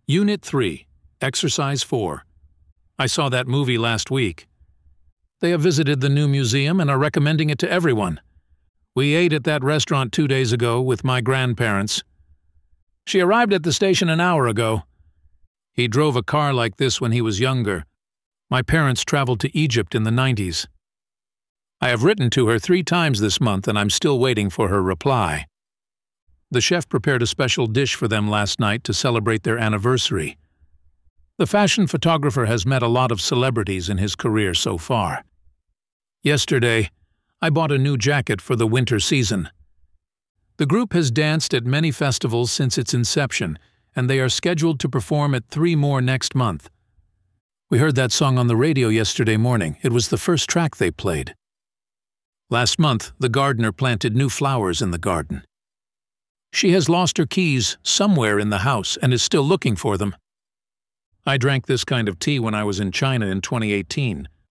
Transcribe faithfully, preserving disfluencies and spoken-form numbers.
Unit three, Exercise four. I saw that movie last week. They have visited the new museum and are recommending it to everyone. We ate at that restaurant two days ago with my grandparents. She arrived at the station an hour ago. He drove a car like this when he was younger. My parents traveled to Egypt in the nineties. I have written to her three times this month and I'm still waiting for her reply. The chef prepared a special dish for them last night to celebrate their anniversary. The fashion photographer has met a lot of celebrities in his career so far. Yesterday, I bought a new jacket for the winter season. The group has danced at many festivals since its inception, and they are scheduled to perform at three more next month. We heard that song on the radio yesterday morning. It was the first track they played. Last month, the gardener planted new flowers in the garden. She has lost her keys somewhere in the house and is still looking for them. I drank this kind of tea when I was in China in twenty eighteen.